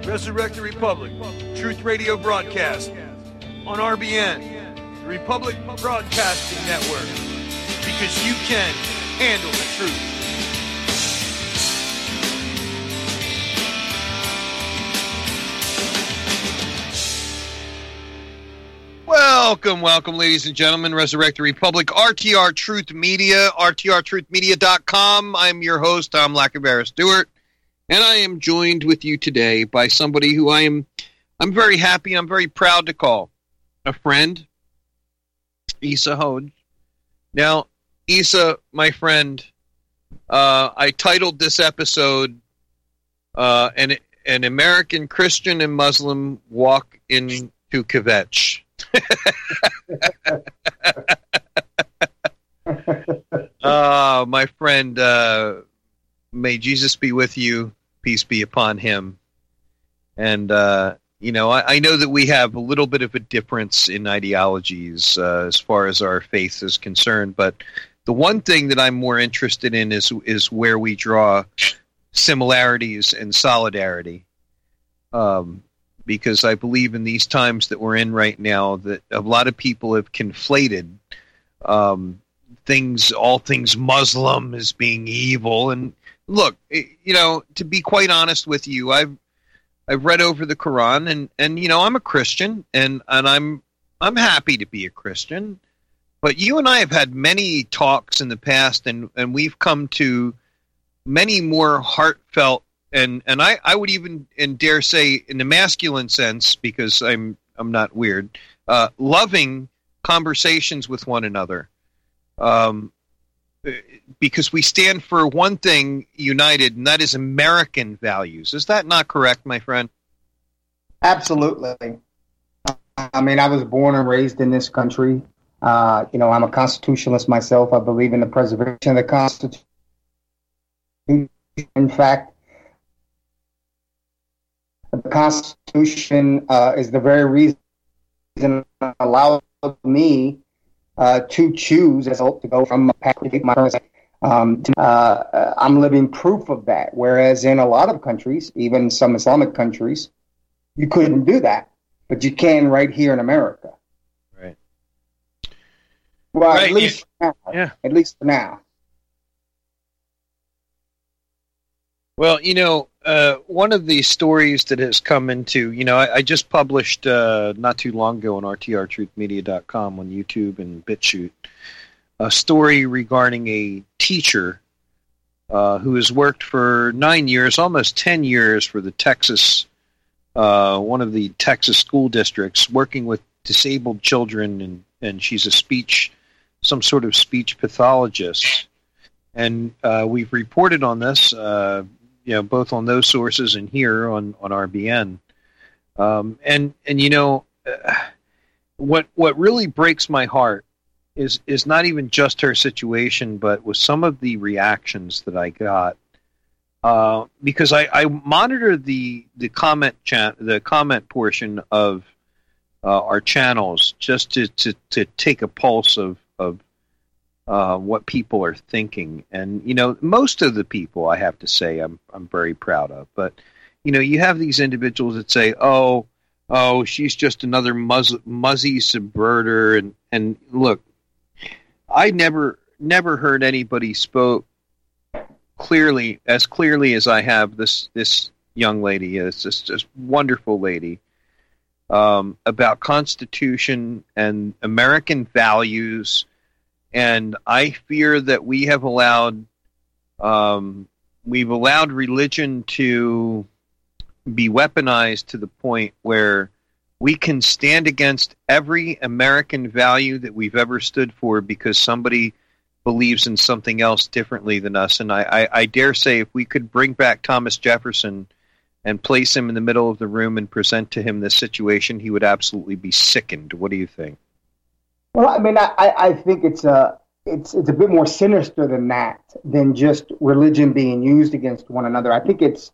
Resurrect the Republic, Truth Radio broadcast on RBN, the Republic Broadcasting Network, because you can handle the truth. Welcome, ladies and gentlemen. Resurrect the Republic, RTR Truth Media, rtrtruthmedia.com. I'm your host, Tom Lackavera Stewart, and I am joined with you today by somebody who I'm very happy, I'm very proud to call a friend, Issa Hodge. Now, Issa, my friend, I titled this episode, an American Christian and Muslim walk into kvetch. My friend, may Jesus be with you, peace be upon him. And I know that we have a little bit of a difference in ideologies as far as our faith is concerned, but the one thing that I'm more interested in is where we draw similarities and solidarity. Because I believe in these times that we're in right now that a lot of people have conflated all things Muslim as being evil. And look, to be quite honest with you, I've read over the Quran and I'm a Christian and I'm happy to be a Christian. But you and I have had many talks in the past and we've come to many more heartfelt and I would even dare say in the masculine sense, because I'm not weird, loving conversations with one another. Because we stand for one thing united, and that is American values. Is that not correct, my friend? Absolutely. I mean, I was born and raised in this country. I'm a constitutionalist myself. I believe in the preservation of the Constitution. In fact, the Constitution is the very reason that allowed me to choose as to go from my parents. I'm living proof of that. Whereas in a lot of countries, even some Islamic countries, you couldn't do that, but you can right here in America. Right. Well, right. At least for now. Yeah. At least for now. Well, one of the stories that has come into, I just published not too long ago on rtrtruthmedia.com on YouTube and BitChute, a story regarding a teacher who has worked for 9 years, almost 10 years for the one of the Texas school districts, working with disabled children, and she's some sort of speech pathologist. And we've reported on this, both on those sources and here on RBN. What really breaks my heart is not even just her situation, but with some of the reactions that I got. Because I monitor the comment portion of our channels just to take a pulse of what people are thinking. And, most of the people, I have to say, I'm very proud of. But, you have these individuals that say, oh, she's just another muzzy subverter. And look, I never heard anybody spoke clearly as I have this young lady, this wonderful lady, about Constitution and American values. And I fear that we have allowed religion to be weaponized to the point where we can stand against every American value that we've ever stood for because somebody believes in something else differently than us. And I dare say if we could bring back Thomas Jefferson and place him in the middle of the room and present to him this situation, he would absolutely be sickened. What do you think? Well, I mean, I think it's a bit more sinister than that, than just religion being used against one another. I think it's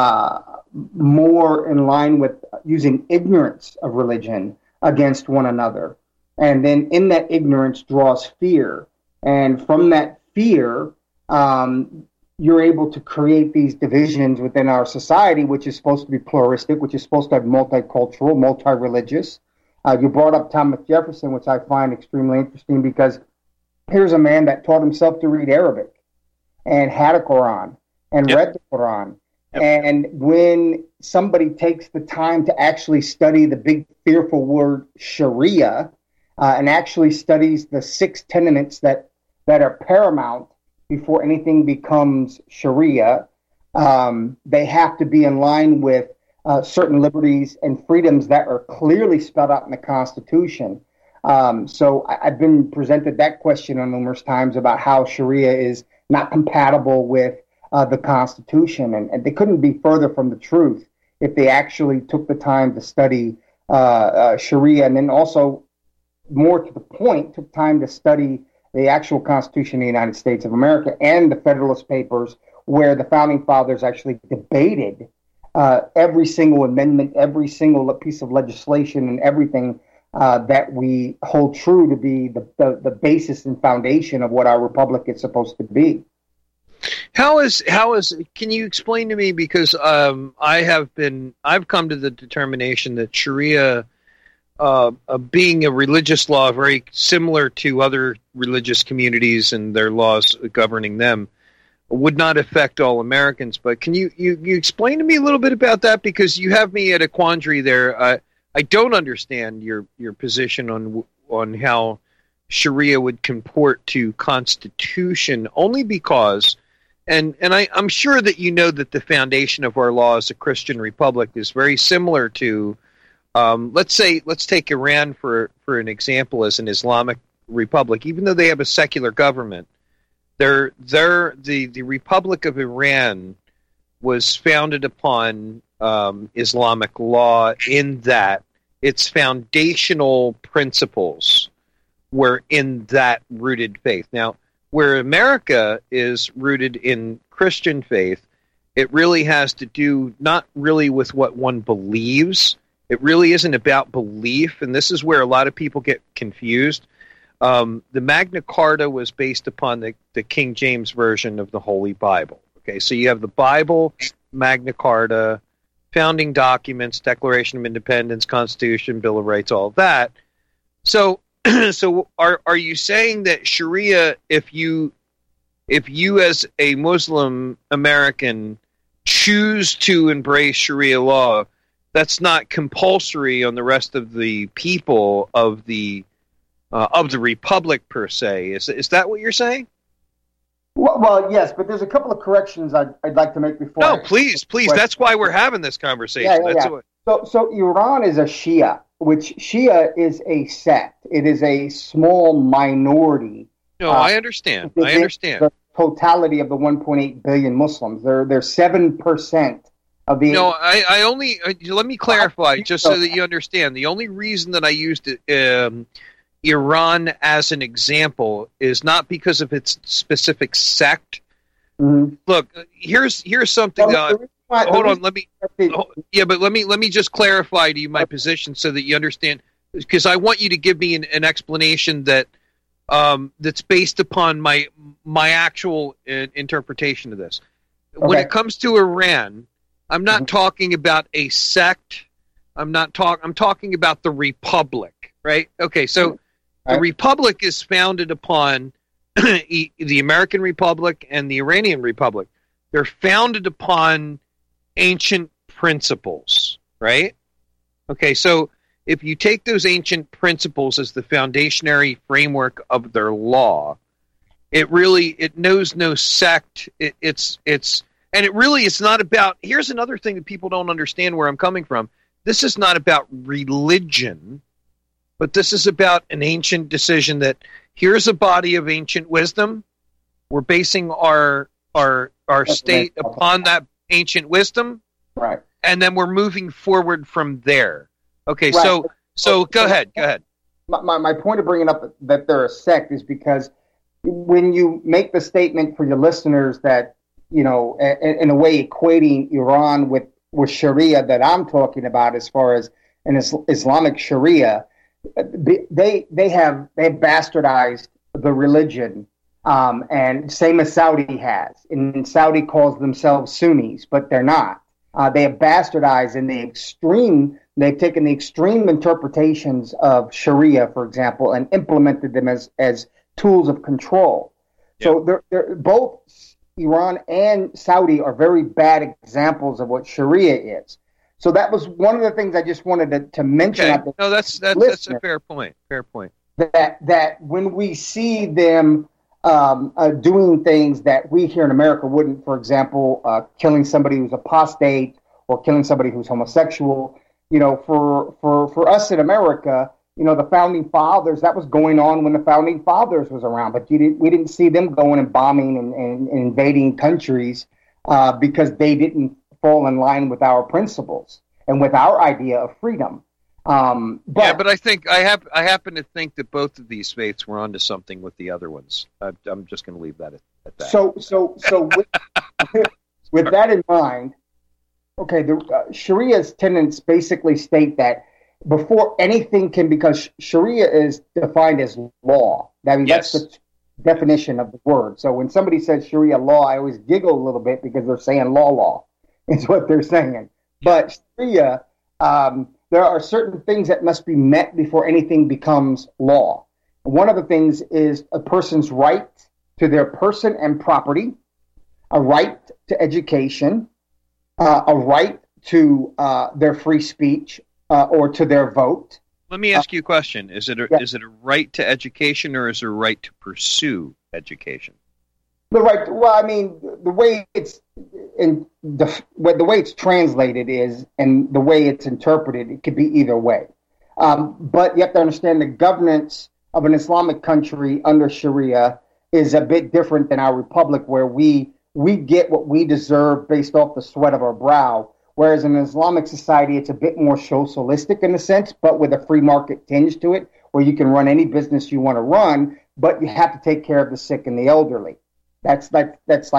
more in line with using ignorance of religion against one another. And then in that ignorance draws fear. And from that fear, you're able to create these divisions within our society, which is supposed to be pluralistic, which is supposed to be multicultural, multi-religious. You brought up Thomas Jefferson, which I find extremely interesting, because here's a man that taught himself to read Arabic and had a Quran and read the Quran. Yep. And when somebody takes the time to actually study the big, fearful word Sharia and actually studies the 6 tenements that are paramount before anything becomes Sharia, they have to be in line with certain liberties and freedoms that are clearly spelled out in the Constitution. So I've been presented that question on numerous times about how Sharia is not compatible with the Constitution, and they couldn't be further from the truth if they actually took the time to study Sharia, and then also, more to the point, took time to study the actual Constitution of the United States of America and the Federalist Papers, where the Founding Fathers actually debated every single amendment, every single piece of legislation, and everything that we hold true to be the basis and foundation of what our republic is supposed to be. Can you explain to me, because I've come to the determination that Sharia, being a religious law very similar to other religious communities and their laws governing them, would not affect all Americans. But can you explain to me a little bit about that? Because you have me at a quandary there. I don't understand your position on how Sharia would comport to Constitution, only because, and I'm sure that you know that the foundation of our law as a Christian republic is very similar to, let's take Iran for an example as an Islamic republic. Even though they have a secular government, the Republic of Iran was founded upon Islamic law, in that its foundational principles were in that rooted faith. Now, where America is rooted in Christian faith, it really has to do not really with what one believes. It really isn't about belief, and this is where a lot of people get confused. The Magna Carta was based upon the King James Version of the Holy Bible. Okay, so you have the Bible, Magna Carta, founding documents, Declaration of Independence, Constitution, Bill of Rights, all of that. So, are you saying that Sharia, if you as a Muslim American choose to embrace Sharia law, that's not compulsory on the rest of the people of the republic per se? Is that what you're saying? Well, yes, but there's a couple of corrections I'd like to make before. No, please. That's why we're having this conversation. So Iran is a Shia, which Shia is a sect. It is a small minority. No, I understand. The totality of the 1.8 billion Muslims. They're 7% of the. No, I only let me clarify just so that you understand. The only reason that I used Iran as an example is not because of its specific sect. Mm-hmm. Look, here's something. Hold on, let me just clarify to you my position so that you understand, because I want you to give me an explanation that that's based upon my actual interpretation of this. Okay. When it comes to Iran, I'm not talking about a sect. I'm talking about the republic, right? Okay, so the republic is founded upon the American Republic and the Iranian Republic. They're founded upon ancient principles, right? Okay, so if you take those ancient principles as the foundationary framework of their law, it knows no sect. It's not about. Here's another thing that people don't understand where I'm coming from. This is not about religion, but this is about an ancient decision that here's a body of ancient wisdom. We're basing our state upon that ancient wisdom, right? And then we're moving forward from there. Okay, right. So go ahead. My point of bringing up that they're a sect is because when you make the statement for your listeners that, you know, in a way equating Iran with Sharia that I'm talking about, as far as an Islamic Sharia, they have bastardized the religion And same as Saudi has. And Saudi calls themselves Sunnis, but they're not. They have bastardized and they've taken the extreme interpretations of Sharia, for example, and implemented them as tools of control. Yeah. So they're both Iran and Saudi are very bad examples of what Sharia is. So that was one of the things I just wanted to mention. Okay. No, that's a fair point. Fair point. That when we see them doing things that we here in America wouldn't, for example, killing somebody who's apostate or killing somebody who's homosexual, for us in America, the founding fathers, that was going on when the founding fathers was around, but we didn't see them going and bombing and invading countries because they didn't fall in line with our principles and with our idea of freedom. But I think I happen to think that both of these faiths were onto something with the other ones. I'm just going to leave that at that. So with that in mind, okay, the Sharia's tenets basically state that before anything can, because Sharia is defined as law. That's the definition of the word. So when somebody says Sharia law, I always giggle a little bit because they're saying law is what they're saying. But Sharia, there are certain things that must be met before anything becomes law. One of the things is a person's right to their person and property, a right to education, a right to their free speech or to their vote. Let me ask you a question. Is it a right to education or is it a right to pursue education? The right. Well, I mean, the way it's the way it's translated is, and the way it's interpreted, it could be either way. But you have to understand the governance of an Islamic country under Sharia is a bit different than our republic, where we get what we deserve based off the sweat of our brow. Whereas in an Islamic society, it's a bit more socialistic in a sense, but with a free market tinge to it, where you can run any business you want to run, but you have to take care of the sick and the elderly. That's like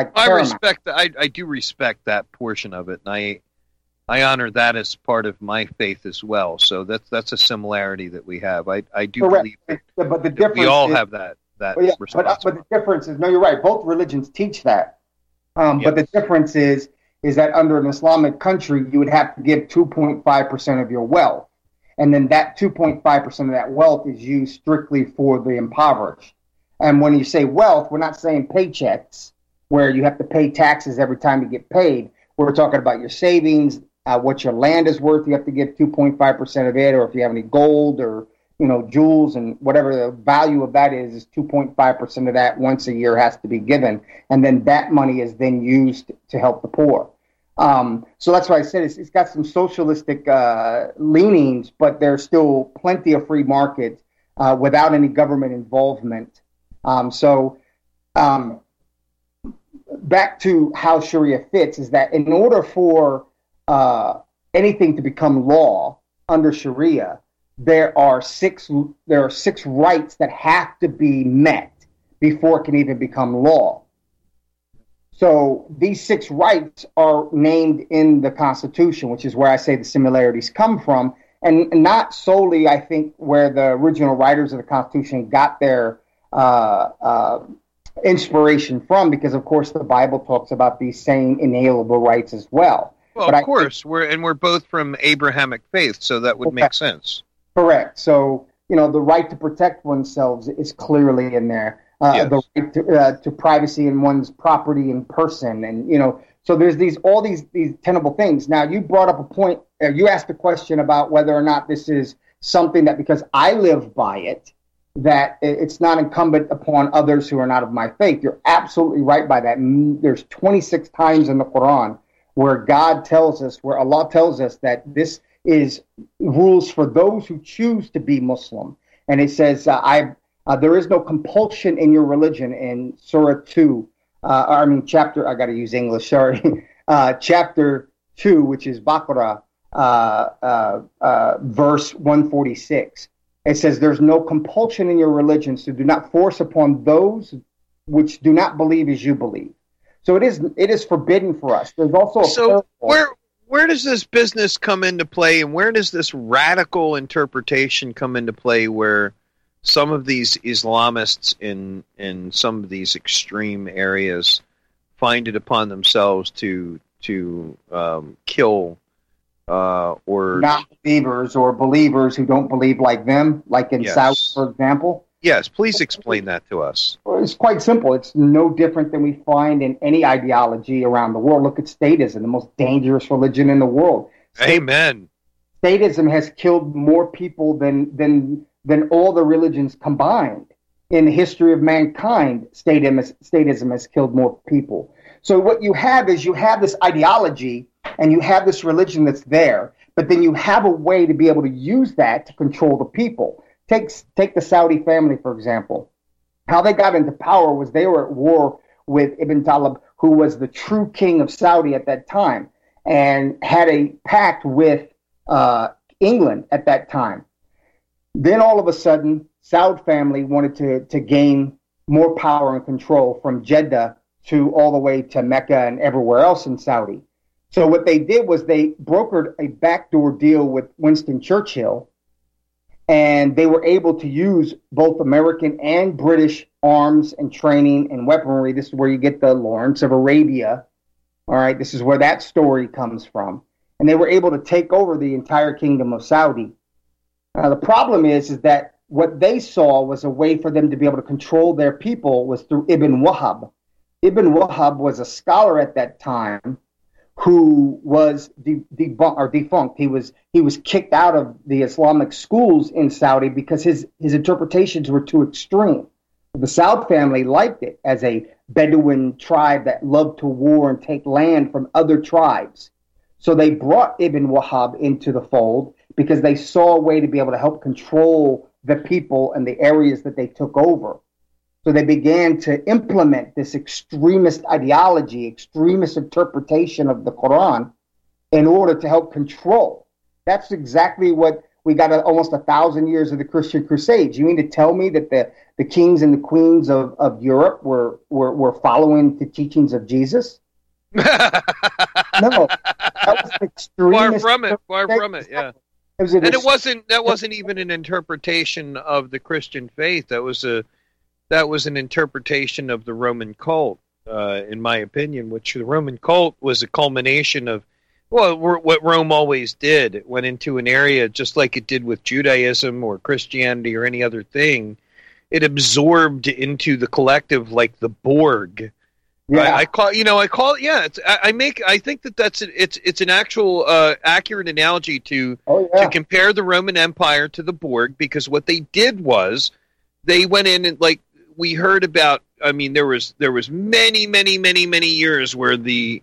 I do respect that portion of it, and I honor that as part of my faith as well. So that's a similarity that we have. I do believe that, but the difference we all have that responsibility. But the difference is, no, you're right. Both religions teach that. But the difference is that under an Islamic country, you would have to give 2.5% of your wealth, and then that 2.5% of that wealth is used strictly for the impoverished. And when you say wealth, we're not saying paychecks where you have to pay taxes every time you get paid. We're talking about your savings, what your land is worth. You have to give 2.5% of it, or if you have any gold or jewels and whatever the value of that is 2.5% of that once a year has to be given. And then that money is then used to help the poor. So that's why I said it's got some socialistic leanings, but there's still plenty of free market without any government involvement. Back to how Sharia fits is that in order for anything to become law under Sharia, there are six rights that have to be met before it can even become law. So these 6 rights are named in the Constitution, which is where I say the similarities come from, and not solely, I think, where the original writers of the Constitution got their inspiration from, because of course the Bible talks about these same inalienable rights as well. Well, but of course, we're both from Abrahamic faith, so that would make sense. Correct. So the right to protect oneself is clearly in there. The right to privacy in one's property and person, and so there's all these tenable things. Now, you brought up a point. You asked a question about whether or not this is something that, because I live by it, that it's not incumbent upon others who are not of my faith. You're absolutely right by that. There's 26 times in the Quran where God tells us, where Allah tells us that this is rules for those who choose to be Muslim. And it says, there is no compulsion in your religion in Surah 2, chapter, I got to use English, sorry, chapter 2, which is Baqarah, verse 146. It says, there's no compulsion in your religion, so do not force upon those which do not believe as you believe. So it is forbidden for us. There's also where does this business come into play, and where does this radical interpretation come into play where some of these Islamists in some of these extreme areas find it upon themselves to kill or non-believers or believers who don't believe like them, like in Saudi, for example. Yes, please explain that to us. Well, it's quite simple. It's no different than we find in any ideology around the world. Look at statism, the most dangerous religion in the world. Amen. Statism has killed more people than all the religions combined. In the history of mankind, statism has killed more people. So what you have is you have this ideology and you have this religion that's there, but then you have a way to be able to use that to control the people. Take the Saudi family, for example. How they got into power was they were at war with Ibn Talib, who was the true king of Saudi at that time, and had a pact with England at that time. Then all of a sudden, Saud family wanted to gain more power and control from Jeddah to all the way to Mecca and everywhere else in Saudi. So what they did was they brokered a backdoor deal with Winston Churchill, and they were able to use both American and British arms and training and weaponry. This is where you get the Lawrence of Arabia. All right, this is where that story comes from. And they were able to take over the entire kingdom of Saudi. The problem is that what they saw was a way for them to be able to control their people was through Ibn Wahab. Ibn Wahab was a scholar at that time who was defunct. He was kicked out of the Islamic schools in Saudi because his interpretations were too extreme. The Saud family liked it as a Bedouin tribe that loved to war and take land from other tribes. So they brought Ibn Wahab into the fold because they saw a way to be able to help control the people and the areas that they took over. So they began to implement this extremist ideology, extremist interpretation of the Quran in order to help control. That's exactly what we got almost 1,000 years of the Christian Crusades. You mean to tell me that the kings and the queens of Europe were following the teachings of Jesus? No, that was an extremist. Far from it, yeah. That wasn't even an interpretation of the Christian faith. That was an interpretation of the Roman cult, in my opinion, which the Roman cult was a culmination of, what Rome always did. It went into an area just like it did with Judaism or Christianity or any other thing. It absorbed into the collective like the Borg. Yeah. I think it's an actual accurate analogy to compare the Roman Empire to the Borg, because what they did was they went in and, like we heard about, I mean, there was many years where the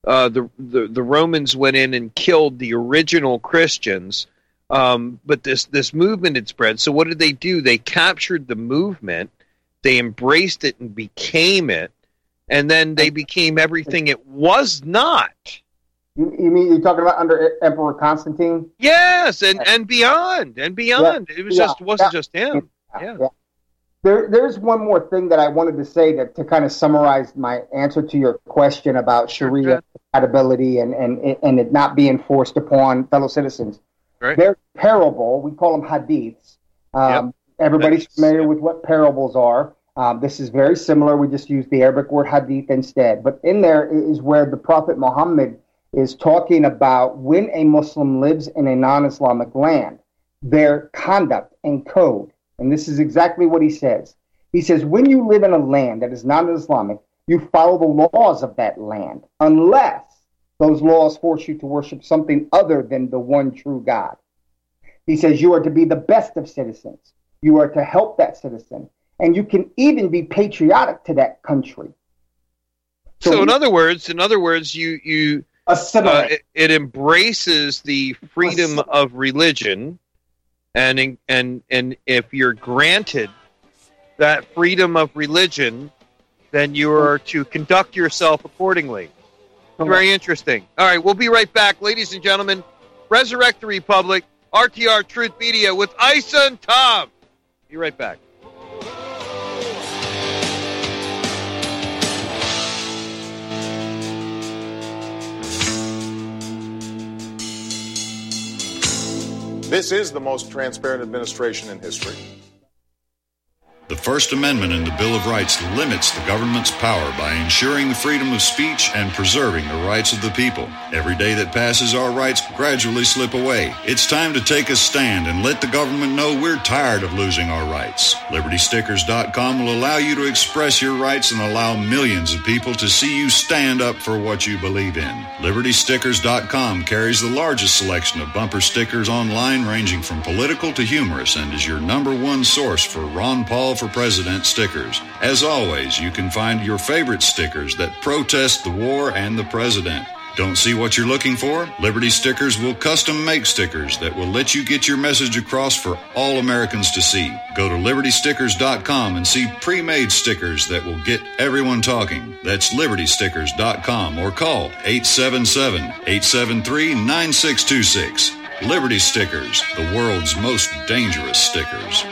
Romans went in and killed the original Christians, but this movement had spread. So what did they do? They captured the movement, they embraced it and became it, and then they became everything it was not. You mean you're talking about under Emperor Constantine? Yes, and beyond. Yeah. It wasn't just him. Yeah. There's one more thing that I wanted to say to kind of summarize my answer to your question about Sharia compatibility and it not being forced upon fellow citizens. Right. They're parable. We call them hadiths. Everybody's familiar with what parables are. This is very similar. We just use the Arabic word hadith instead. But in there is where the Prophet Muhammad is talking about when a Muslim lives in a non-Islamic land, their conduct and code. And this is exactly what he says. He says, when you live in a land that is non-Islamic, you follow the laws of that land, unless those laws force you to worship something other than the one true God. He says you are to be the best of citizens. You are to help that citizen. And you can even be patriotic to that country. So in other words, you it embraces the freedom of religion. And if you're granted that freedom of religion, then you are to conduct yourself accordingly. Very interesting. All right, we'll be right back, ladies and gentlemen. Resurrect the Republic, RTR Truth Media with Isa and Tom. Be right back. This is the most transparent administration in history. The First Amendment in the Bill of Rights limits the government's power by ensuring the freedom of speech and preserving the rights of the people. Every day that passes, our rights gradually slip away. It's time to take a stand and let the government know we're tired of losing our rights. LibertyStickers.com will allow you to express your rights and allow millions of people to see you stand up for what you believe in. LibertyStickers.com carries the largest selection of bumper stickers online, ranging from political to humorous, and is your #1 source for Ron Paul for President stickers. As always, you can find your favorite stickers that protest the war and the president. Don't see what you're looking for? Liberty Stickers will custom make stickers that will let you get your message across for all Americans to see. Go to LibertyStickers.com and see pre-made stickers that will get everyone talking. That's LibertyStickers.com or call 877-873-9626. Liberty Stickers, the world's most dangerous stickers.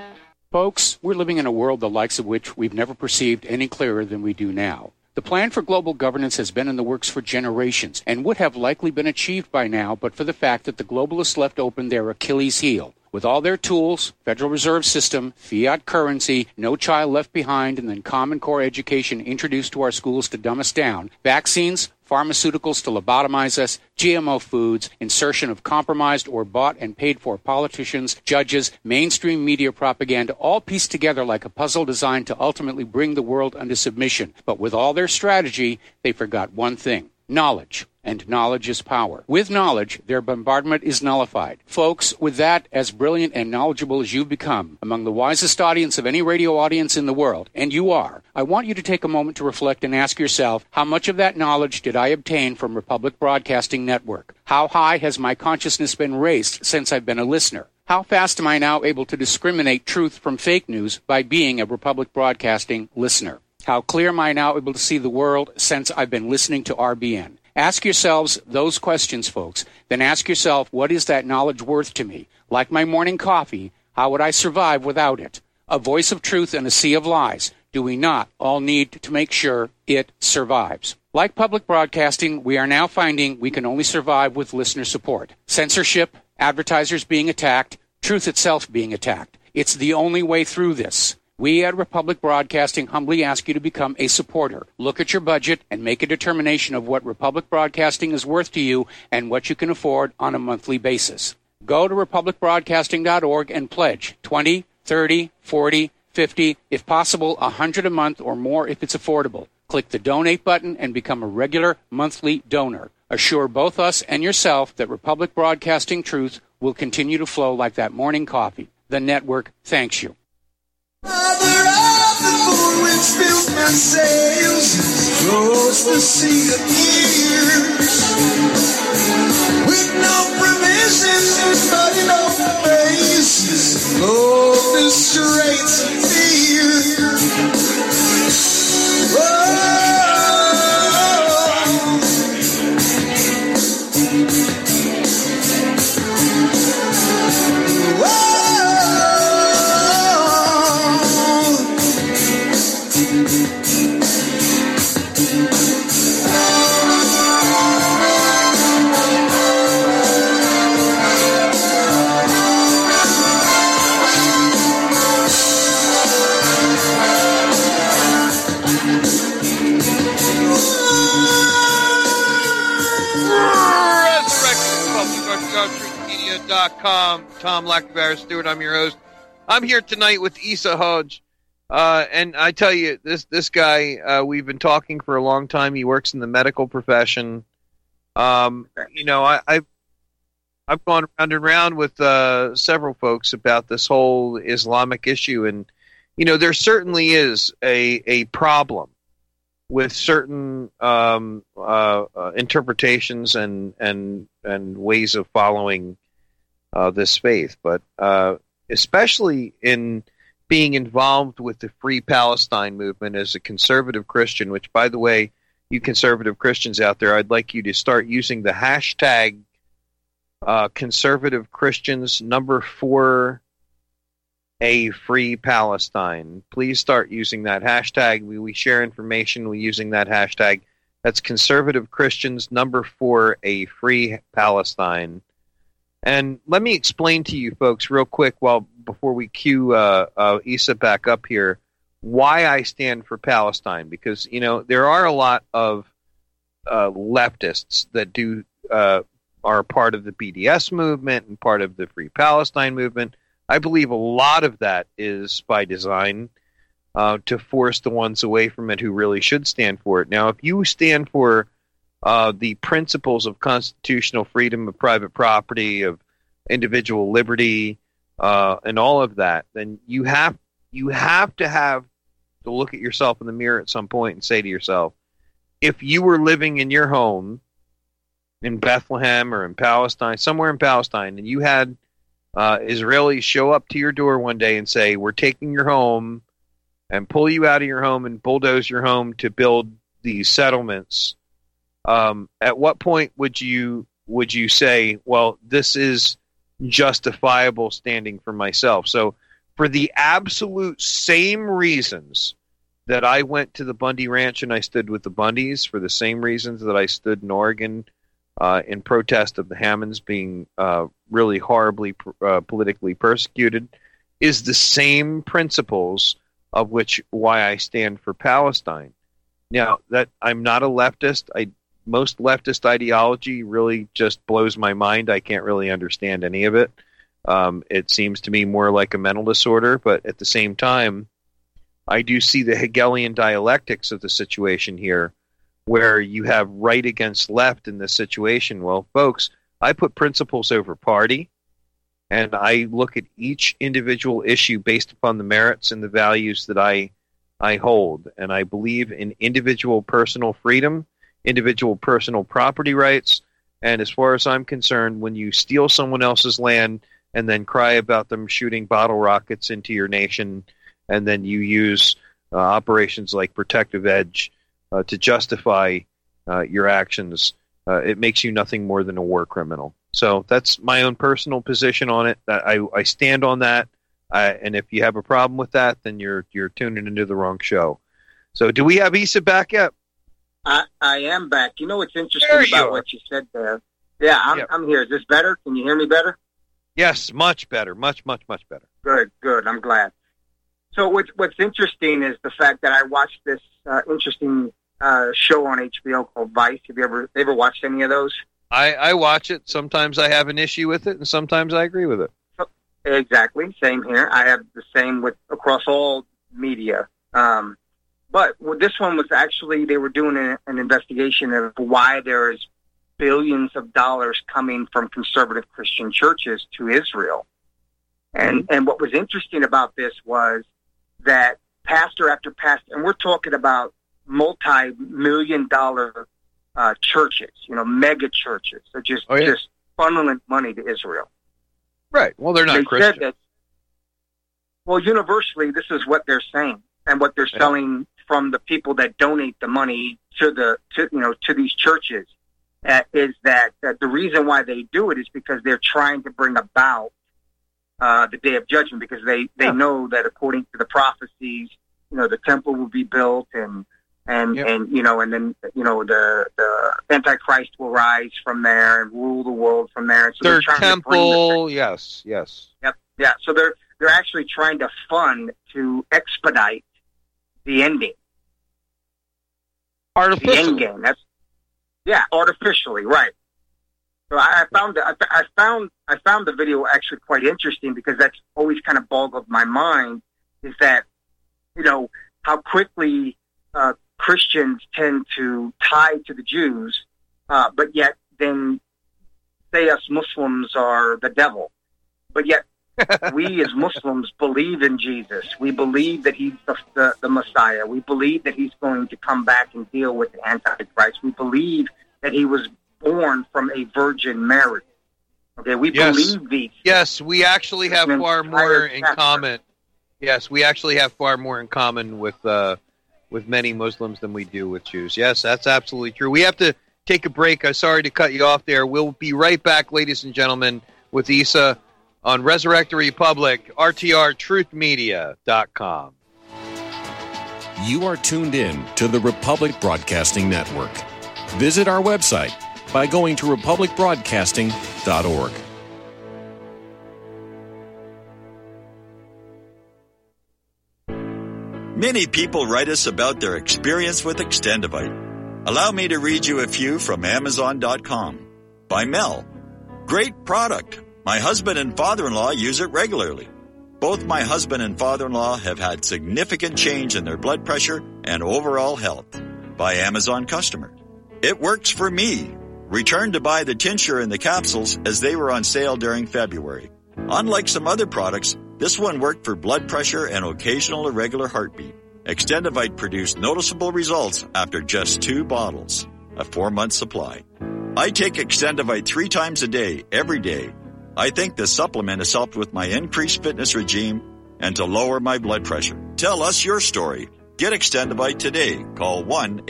Folks, we're living in a world the likes of which we've never perceived any clearer than we do now. The plan for global governance has been in the works for generations and would have likely been achieved by now but for the fact that the globalists left open their Achilles heel. With all their tools, Federal Reserve System, fiat currency, no child left behind, and then Common Core education introduced to our schools to dumb us down, vaccines, pharmaceuticals to lobotomize us, GMO foods, insertion of compromised or bought and paid for politicians, judges, mainstream media propaganda, all pieced together like a puzzle designed to ultimately bring the world under submission. But with all their strategy, they forgot one thing: knowledge. And knowledge is power. With knowledge, their bombardment is nullified. Folks, with that, as brilliant and knowledgeable as you've become, among the wisest audience of any radio audience in the world, and you are, I want you to take a moment to reflect and ask yourself, how much of that knowledge did I obtain from Republic Broadcasting Network? How high has my consciousness been raised since I've been a listener? How fast am I now able to discriminate truth from fake news by being a Republic Broadcasting listener? How clear am I now able to see the world since I've been listening to RBN? Ask yourselves those questions, folks. Then ask yourself, what is that knowledge worth to me? Like my morning coffee, how would I survive without it? A voice of truth in a sea of lies. Do we not all need to make sure it survives? Like public broadcasting, we are now finding we can only survive with listener support. Censorship, advertisers being attacked, truth itself being attacked. It's the only way through this. We at Republic Broadcasting humbly ask you to become a supporter. Look at your budget and make a determination of what Republic Broadcasting is worth to you and what you can afford on a monthly basis. Go to republicbroadcasting.org and pledge $20, $30, $40, $50, if possible, $100 a month or more if it's affordable. Click the donate button and become a regular monthly donor. Assure both us and yourself that Republic Broadcasting truth will continue to flow like that morning coffee. The network thanks you. Mother of the moon, which fills my sails, flows the sea of years, with no provisions but in open places, flow the straits of fear. Tom Lackberry Stewart, I'm your host. I'm here tonight with Isa Hodge. And I tell you, this guy, we've been talking for a long time. He works in the medical profession. I've gone round and round with several folks about this whole Islamic issue, and there certainly is a problem with certain interpretations and ways of following this faith, but especially in being involved with the Free Palestine movement as a conservative Christian, which, by the way, you conservative Christians out there, I'd like you to start using the hashtag conservative Christians #4 a Free Palestine. Please start using that hashtag. We share information using that hashtag. That's conservative Christians #4 a Free Palestine. And let me explain to you folks real quick before we cue Issa back up here, why I stand for Palestine. Because, there are a lot of leftists that are part of the BDS movement and part of the Free Palestine movement. I believe a lot of that is by design to force the ones away from it who really should stand for it. Now, if you stand for the principles of constitutional freedom of private property, of individual liberty, and all of that, then you have to look at yourself in the mirror at some point and say to yourself, if you were living in your home in Bethlehem or in Palestine, somewhere in Palestine, and you had Israelis show up to your door one day and say, we're taking your home, and pull you out of your home and bulldoze your home to build these settlements, at what point would you say, well, this is justifiable standing for myself? So for the absolute same reasons that I went to the Bundy Ranch and I stood with the Bundys, for the same reasons that I stood in Oregon in protest of the Hammonds being really horribly politically persecuted, is the same principles of why I stand for Palestine. Now, that I'm not a leftist. Most leftist ideology really just blows my mind. I can't really understand any of it. It seems to me more like a mental disorder, but at the same time, I do see the Hegelian dialectics of the situation here, where you have right against left in this situation. Well, folks, I put principles over party, and I look at each individual issue based upon the merits and the values that I hold. And I believe in individual personal freedom, individual personal property rights. And as far as I'm concerned, when you steal someone else's land and then cry about them shooting bottle rockets into your nation, and then you use operations like Protective Edge to justify your actions, it makes you nothing more than a war criminal. So that's my own personal position on it. I stand on that. And if you have a problem with that, then you're tuning into the wrong show. So do we have Issa back yet? I am back. You know what's interesting about what you said there? Yeah, I'm here. Is this better? Can you hear me better? Yes, much better. Much better. Good. I'm glad. So what's interesting is the fact that I watched this interesting show on HBO called Vice. Have you ever watched any of those? I watch it. Sometimes I have an issue with it, and sometimes I agree with it. Exactly. Same here. I have the same across all media. But this one was actually, they were doing an investigation of why there is billions of dollars coming from conservative Christian churches to Israel. And what was interesting about this was that pastor after pastor, and we're talking about multi-million-dollar churches, mega churches, so just funneling money to Israel. Right. Well, they're not Christian. Said that, well, universally, this is what they're saying, and what they're selling from the people that donate the money to these churches is that the reason why they do it is because they're trying to bring about the day of judgment, because they know that according to the prophecies, the temple will be built and then the Antichrist will rise from there and rule the world from there. So Third temple, yes. Yep, yeah. So they're actually trying to fund to expedite the ending, artificially. The end game. Artificially, right. So I found the video actually quite interesting, because that's always kind of boggled my mind, is that how quickly Christians tend to tie to the Jews, but yet then say us Muslims are the devil. But yet we as Muslims believe in Jesus. We believe that he's the Messiah. We believe that he's going to come back and deal with the Antichrist. We believe that he was born from a Virgin Mary. Okay, we believe these. Yes, we actually have far more in common. Yes, we actually have far more in common with many Muslims than we do with Jews. Yes, that's absolutely true. We have to take a break. I'm sorry to cut you off there. We'll be right back, ladies and gentlemen, with Issa on Resurrect the Republic, RTRTruthMedia.com. You are tuned in to the Republic Broadcasting Network. Visit our website by going to republicbroadcasting.org. Many people write us about their experience with Extendivite. Allow me to read you a few from Amazon.com. By Mel. Great product. My husband and father-in-law use it regularly. Both my husband and father-in-law have had significant change in their blood pressure and overall health. By Amazon customer. It works for me. Returned to buy the tincture and the capsules as they were on sale during February. Unlike some other products, this one worked for blood pressure and occasional irregular heartbeat. Extendivite produced noticeable results after just 2 bottles, a 4-month supply. I take Extendivite 3 times a day, every day. I think this supplement has helped with my increased fitness regime and to lower my blood pressure. Tell us your story. Get Extendivite today. Call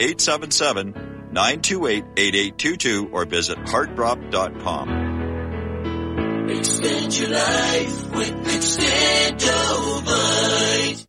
1-877-928-8822 or visit heartdrop.com. Extend your life with Extendivite.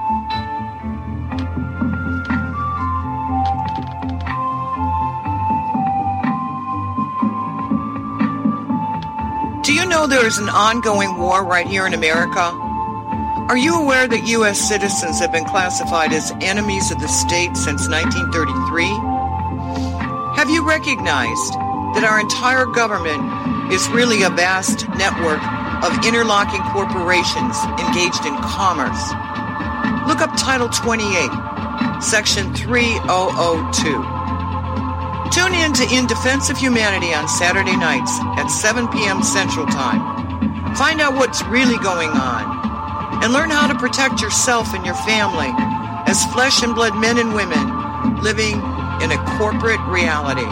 Do you know there is an ongoing war right here in America? Are you aware that U.S. citizens have been classified as enemies of the state since 1933? Have you recognized that our entire government is really a vast network of interlocking corporations engaged in commerce? Look up Title 28, Section 3002. Tune in to In Defense of Humanity on Saturday nights at 7 p.m. Central Time. Find out what's really going on and learn how to protect yourself and your family as flesh and blood men and women living in a corporate reality.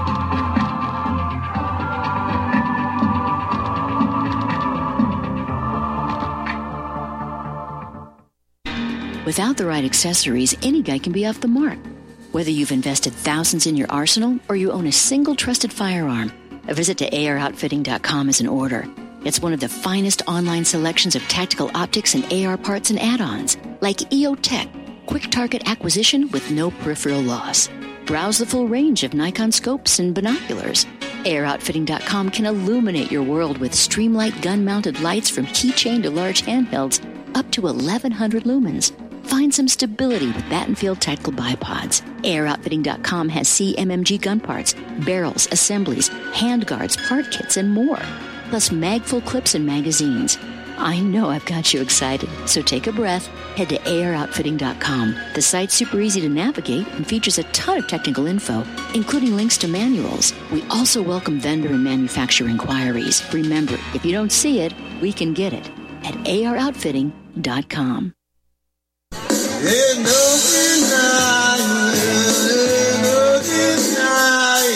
Without the right accessories, any guy can be off the mark. Whether you've invested thousands in your arsenal or you own a single trusted firearm, a visit to AROutfitting.com is in order. It's one of the finest online selections of tactical optics and AR parts and add-ons, like EOTech, quick target acquisition with no peripheral loss. Browse the full range of Nikon scopes and binoculars. AROutfitting.com can illuminate your world with Streamlight gun-mounted lights from keychain to large handhelds, up to 1,100 lumens. Find some stability with Battenfield Tactical Bipods. AirOutfitting.com has CMMG gun parts, barrels, assemblies, handguards, part kits, and more. Plus magful clips and magazines. I know I've got you excited, so take a breath. Head to AirOutfitting.com. The site's super easy to navigate and features a ton of technical info, including links to manuals. We also welcome vendor and manufacturer inquiries. Remember, if you don't see it, we can get it at AirOutfitting.com. Ain't no denying, no denying.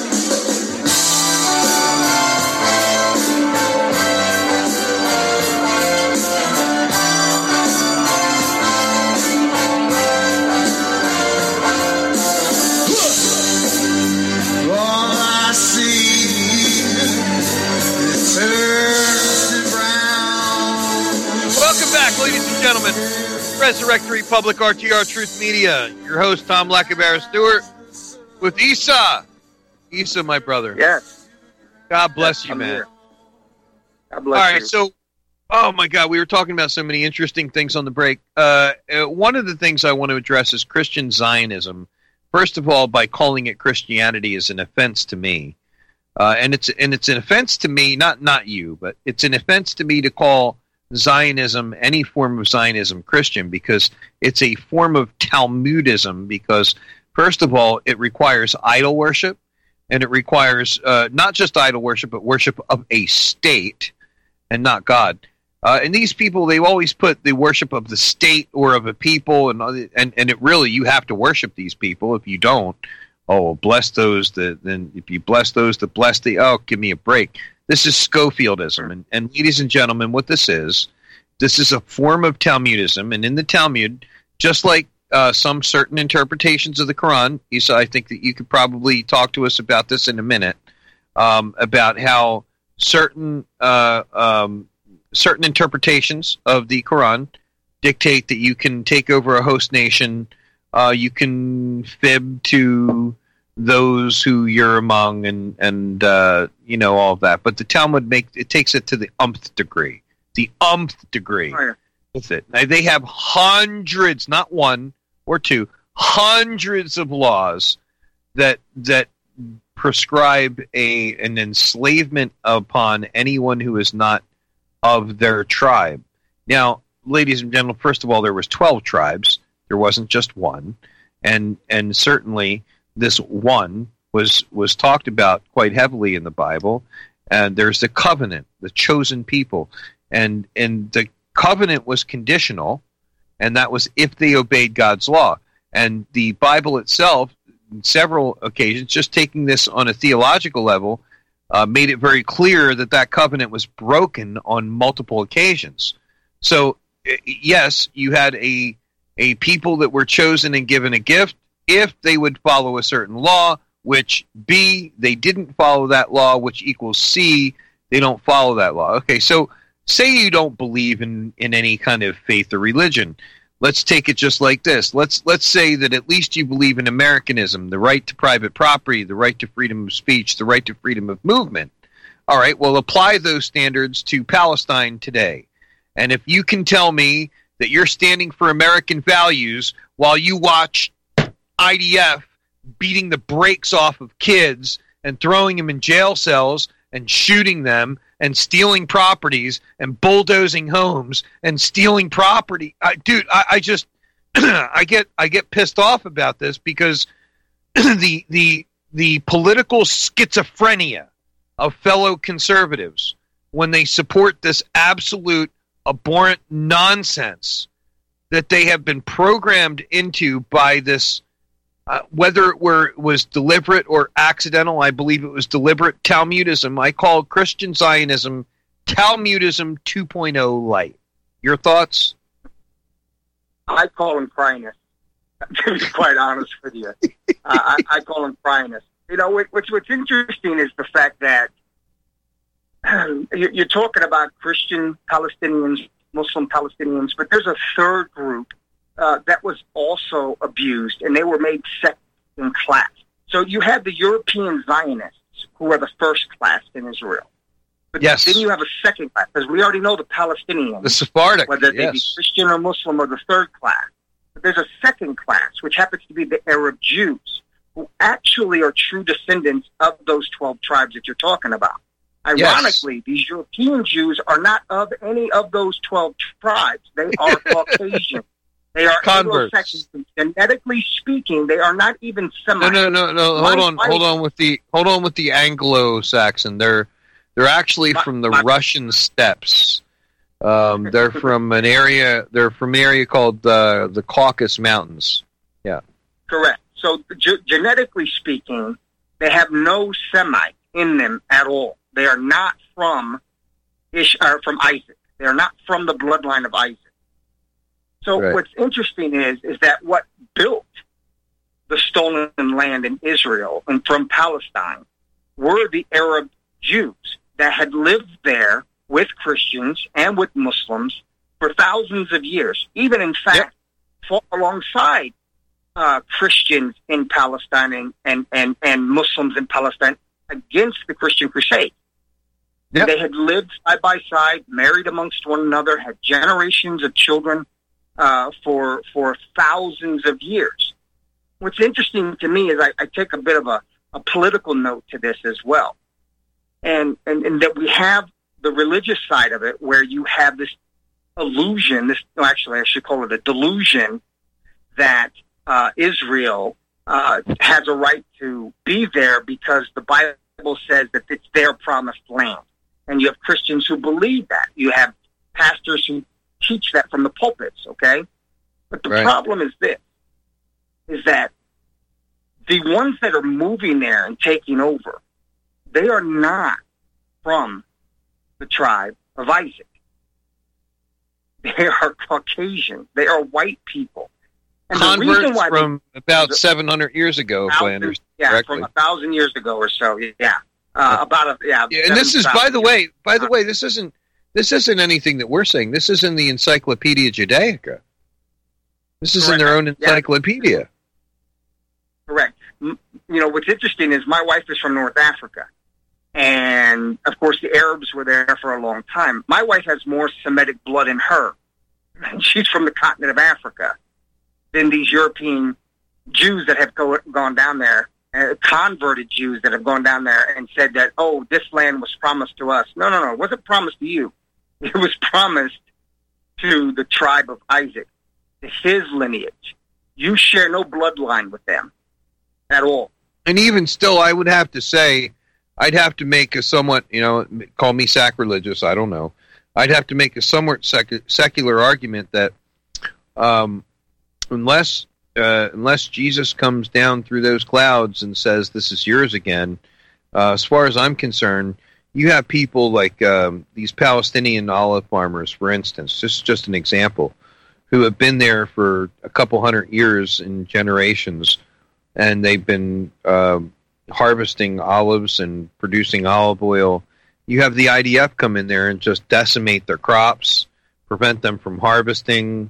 All I see is turns around. Welcome back, ladies and gentlemen. Resurrect Republic, RTR Truth Media. Your host, Tom Lackabara Stewart, with Isa. Isa, my brother. Yes. God bless you, man. Here. God bless you. All right, so, oh my God, we were talking about so many interesting things on the break. One of the things I want to address is Christian Zionism. First of all, by calling it Christianity is an offense to me. And it's an offense to me, not you, but it's an offense to me to call Zionism, any form of Zionism, Christian, because it's a form of Talmudism, because first of all, it requires idol worship, and it requires not just idol worship, but worship of a state and not God. And these people, they always put the worship of the state or of a people, and it really, you have to worship these people. If you don't, oh, bless those that, then if you bless those that bless the, oh, give me a break. This is Schofieldism, and ladies and gentlemen, what this is a form of Talmudism, and in the Talmud, just like some certain interpretations of the Quran, Isa, I think that you could probably talk to us about this in a minute, about how certain interpretations of the Quran dictate that you can take over a host nation, you can fib to those who you're among, and you know, all of that. But the Talmud takes it to the umpth degree. The umpth degree. Oh, yeah. with it. Now, they have hundreds, not one or two, hundreds of laws that prescribe an enslavement upon anyone who is not of their tribe. Now, ladies and gentlemen, first of all, there was 12 tribes. There wasn't just one, and certainly this one was talked about quite heavily in the Bible. And there's the covenant, the chosen people, and the covenant was conditional, and that was if they obeyed God's law. And the Bible itself, on several occasions, just taking this on a theological level, made it very clear that that covenant was broken on multiple occasions. So, yes, you had a people that were chosen and given a gift if they would follow a certain law, which B, they didn't follow that law, which equals C, they don't follow that law. Okay, so say you don't believe in any kind of faith or religion. Let's take it just like this. Let's say that at least you believe in Americanism, the right to private property, the right to freedom of speech, the right to freedom of movement. All right, well, apply those standards to Palestine today. And if you can tell me that you're standing for American values while you watch IDF beating the brakes off of kids and throwing them in jail cells and shooting them and stealing properties and bulldozing homes and stealing property, I just I get pissed off about this because the political schizophrenia of fellow conservatives when they support this absolute abhorrent nonsense that they have been programmed into by this, whether it was deliberate or accidental. I believe it was deliberate Talmudism. I call Christian Zionism Talmudism 2.0 light. Your thoughts? I call him Primus. To be quite honest with you, I call him Primus. You know, what's interesting is the fact that you're talking about Christian Palestinians, Muslim Palestinians, but there's a third group that was also abused, and they were made second class. So you have the European Zionists, who are the first class in Israel. But yes. Then you have a second class, because we already know the Palestinians, the Sephardic, whether they be Christian or Muslim, are the third class. But there's a second class, which happens to be the Arab Jews, who actually are true descendants of those 12 tribes that you're talking about. Ironically, these European Jews are not of any of those 12 tribes. They are Caucasian. They are Anglo-Saxon. Genetically speaking, they are not even Semites. No. Hold on with the Anglo-Saxon. They're actually from the Russian steppes. They're from an area. They're from an area called the Caucasus Mountains. Yeah. Correct. So genetically speaking, they have no Semite in them at all. They are not from Isaac. They are not from the bloodline of Isaac. So what's interesting is that what built the stolen land in Israel and from Palestine were the Arab Jews that had lived there with Christians and with Muslims for thousands of years, even in fact fought alongside Christians in Palestine and Muslims in Palestine against the Christian crusade. Yep. They had lived side by side, married amongst one another, had generations of children for thousands of years. What's interesting to me is I take a bit of a political note to this as well. And that we have the religious side of it where you have this illusion, I should call it a delusion, that Israel has a right to be there because the Bible says that it's their promised land. And you have Christians who believe that. You have pastors who teach that from the pulpits, okay? But the problem is this, is that the ones that are moving there and taking over, they are not from the tribe of Isaac. They are Caucasian. They are white people. And converts the reason why from about 700 years ago, if I understand correctly. From 1,000 years ago or so, and this is, by the way, this isn't anything that we're saying. This is in the Encyclopedia Judaica. This is in their own encyclopedia. Yeah. Correct. You know, what's interesting is my wife is from North Africa. And, of course, the Arabs were there for a long time. My wife has more Semitic blood in her and she's from the continent of Africa, then these European Jews that have gone down there, converted Jews that have gone down there and said that, oh, this land was promised to us. No, it wasn't promised to you. It was promised to the tribe of Isaac, to his lineage. You share no bloodline with them at all. And even still, I would have to say, I'd have to make a somewhat, call me sacrilegious, I don't know. I'd have to make a somewhat secular argument that unless Jesus comes down through those clouds and says, this is yours again, as far as I'm concerned, you have people like these Palestinian olive farmers, for instance, just an example, who have been there for a couple hundred years in generations, and they've been harvesting olives and producing olive oil. You have the IDF come in there and just decimate their crops, prevent them from harvesting.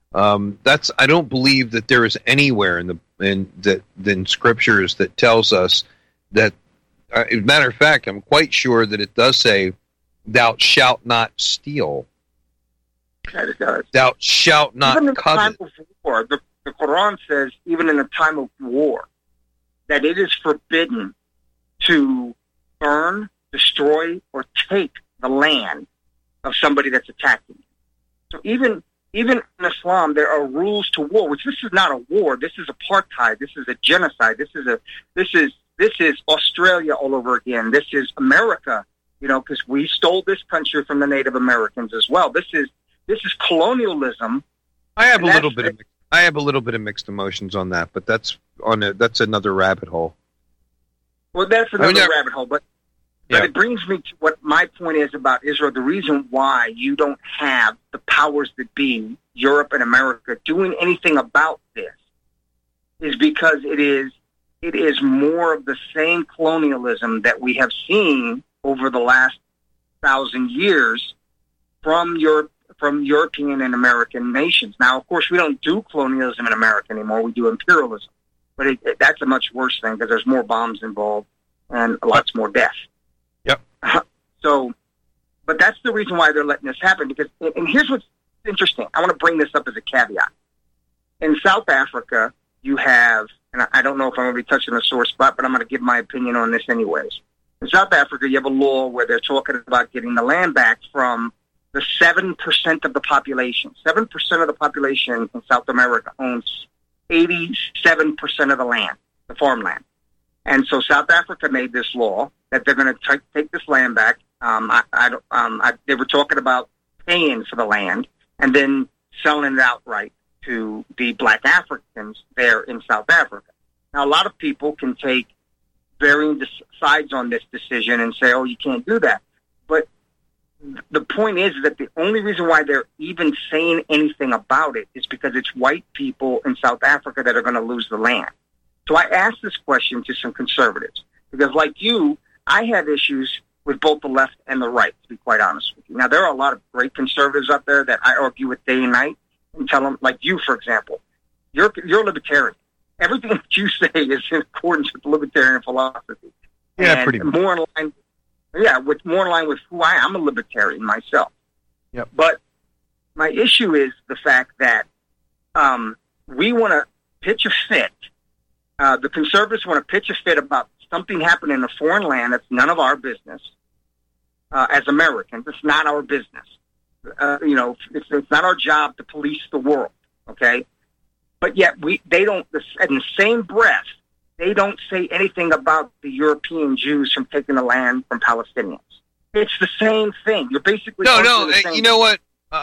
I don't believe that there is anywhere in scriptures that tells us that. As a matter of fact, I'm quite sure that it does say, "Thou shalt not steal." That it does. Thou shalt not even in covet. the time of war, the Quran says, even in the time of war, that it is forbidden to burn, destroy, or take the land of somebody that's attacking you. So even in Islam, there are rules to war. Which this is not a war. This is apartheid. This is a genocide. This is Australia all over again. This is America, because we stole this country from the Native Americans as well. This is colonialism. I have a little bit of mixed emotions on that, but that's another rabbit hole. Well, that's another rabbit hole, but it brings me to what my point is about Israel. The reason why you don't have the powers that be, Europe and America, doing anything about this is because it is more of the same colonialism that we have seen over the last 1,000 years from European and American nations. Now, of course, we don't do colonialism in America anymore. We do imperialism. But that's a much worse thing because there's more bombs involved and lots more death. Yep. But that's the reason why they're letting this happen. Because, and here's what's interesting. I want to bring this up as a caveat. In South Africa, you have, and I don't know if I'm going to be touching a sore spot, but I'm going to give my opinion on this anyways. In South Africa, you have a law where they're talking about getting the land back from the 7% of the population. 7% of the population in South America owns 87% of the land, the farmland. And so South Africa made this law that they're going to take this land back. They were talking about paying for the land and then selling it outright to the black Africans there in South Africa. Now, a lot of people can take varying sides on this decision and say, oh, you can't do that. But the point is that the only reason why they're even saying anything about it is because it's white people in South Africa that are going to lose the land. So I asked this question to some conservatives because, like you, I have issues with both the left and the right, to be quite honest with you. Now, there are a lot of great conservatives out there that I argue with day and night and tell them, like you, for example, you're a libertarian. Everything that you say is in accordance with libertarian philosophy. Yeah, and pretty much. More in line with who I am. I'm a libertarian myself. Yep. But my issue is the fact that we want to pitch a fit. The conservatives want to pitch a fit about something happening in a foreign land that's none of our business. As Americans, it's not our business. It's not our job to police the world. Okay, but yet they don't. In the same breath, they don't say anything about the European Jews from taking the land from Palestinians. It's the same thing. You're basically no. You know what?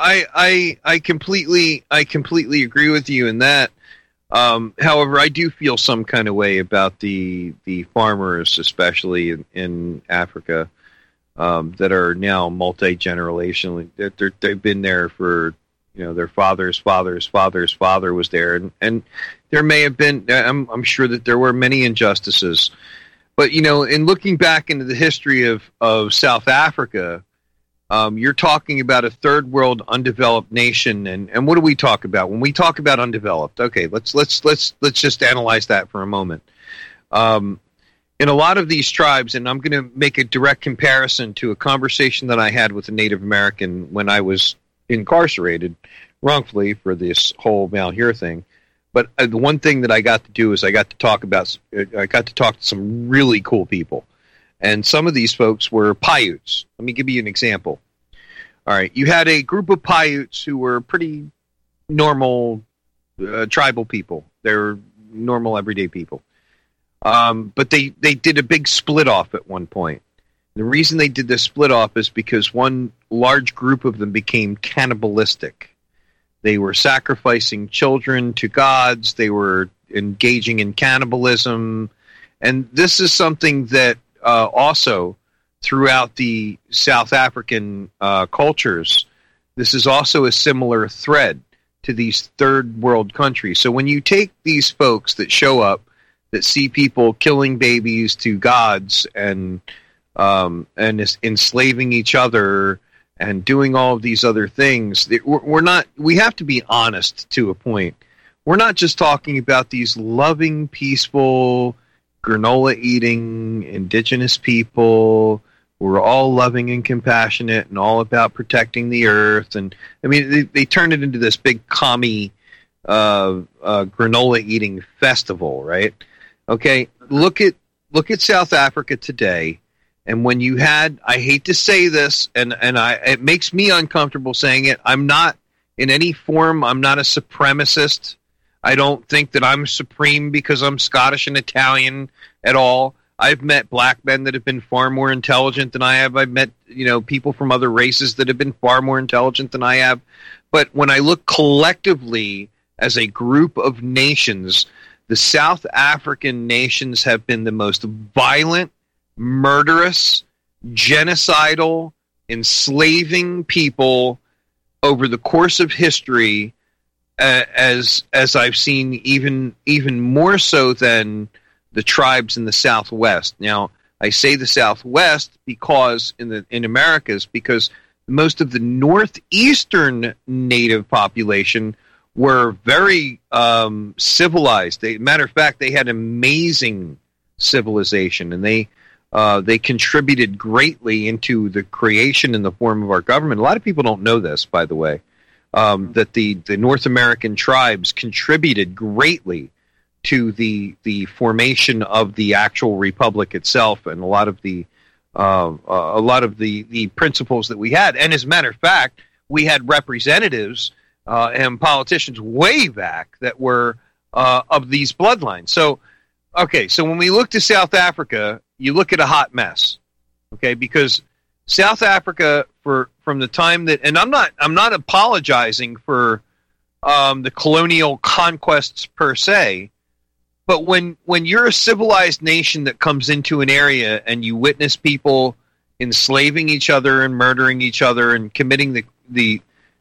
I completely agree with you in that. However, I do feel some kind of way about the farmers, especially in Africa, that are now multi-generationally. They've been there for, their father's father was there, and there may have been. I'm sure that there were many injustices, but in looking back into the history of South Africa. You're talking about a third world undeveloped nation, and what do we talk about when we talk about undeveloped? Okay, let's just analyze that for a moment. In a lot of these tribes, and I'm going to make a direct comparison to a conversation that I had with a Native American when I was incarcerated, wrongfully for this whole Malheur thing. But the one thing that I got to do is I got to talk to some really cool people. And some of these folks were Paiutes. Let me give you an example. All right, you had a group of Paiutes who were pretty normal tribal people. They're normal, everyday people. But they did a big split off at one point. The reason they did this split off is because one large group of them became cannibalistic. They were sacrificing children to gods. They were engaging in cannibalism. And this is something that also throughout the South African cultures, this is also a similar thread to these third world countries. So when you take these folks that show up, that see people killing babies to gods and enslaving each other and doing all of these other things, we have to be honest to a point. We're not just talking about these loving, peaceful, granola-eating indigenous people who are all loving and compassionate and all about protecting the earth. And I mean, they turn it into this big commie granola-eating festival, right? Okay, look at South Africa today. And when you had, I hate to say this, and it makes me uncomfortable saying it, I'm not in any form, I'm not a supremacist. I don't think that I'm supreme because I'm Scottish and Italian at all. I've met black men that have been far more intelligent than I have. I've met, people from other races that have been far more intelligent than I have. But when I look collectively as a group of nations, the South African nations have been the most violent, murderous, genocidal, enslaving people over the course of history, as I've seen, even more so than the tribes in the Southwest. Now, I say the Southwest because in Americas, because most of the northeastern native population were very civilized. Matter of fact, they had amazing civilization, and they contributed greatly into the creation and the form of our government. A lot of people don't know this, by the way, that the North American tribes contributed greatly to the formation of the actual republic itself, and a lot of the principles that we had. And as a matter of fact, we had representatives and politicians way back that were of these bloodlines. So when we look to South Africa, you look at a hot mess, okay? Because South Africa, from the time that, and I'm not apologizing for the colonial conquests per se, but when you're a civilized nation that comes into an area and you witness people enslaving each other and murdering each other and committing the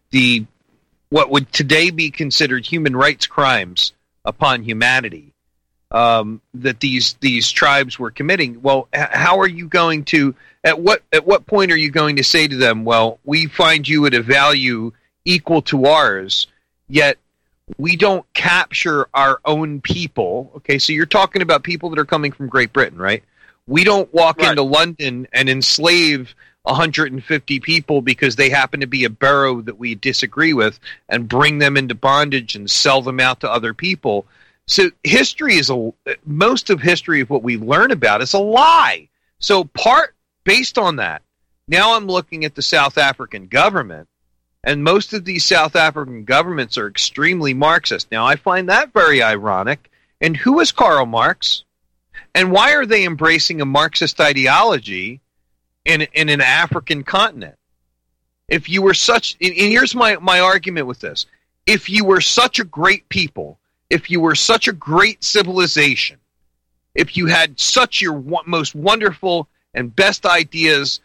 what would today be considered human rights crimes upon humanity, that these tribes were committing. Well, how are you going to? At what point are you going to say to them, well, we find you at a value equal to ours, yet we don't capture our own people? Okay, so you're talking about people that are coming from Great Britain, right? We don't walk into London and enslave 150 people because they happen to be a borough that we disagree with and bring them into bondage and sell them out to other people. So history most of history of what we learn about is a lie. So based on that, now I'm looking at the South African government, and most of these South African governments are extremely Marxist. Now, I find that very ironic. And who is Karl Marx? And why are they embracing a Marxist ideology in an African continent? If you were such, and here's my argument with this. If you were such a great people, if you were such a great civilization, if you had such your most wonderful and best ideas,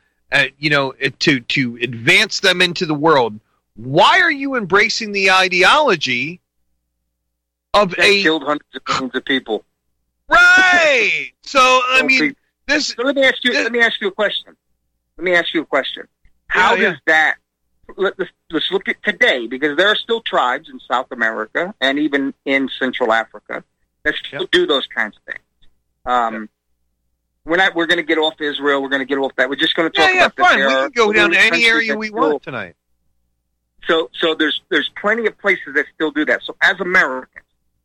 to advance them into the world, why are you embracing the ideology of killed hundreds of millions of people? Right. So I mean, this. So let me ask you a question. How does that? Let's look at today, because there are still tribes in South America and even in Central Africa that still do those kinds of things. We're going to get off Israel. We're going to get off that. We're just going to talk about fine. We can go down to any area we want tonight. So there's plenty of places that still do that. So as Americans,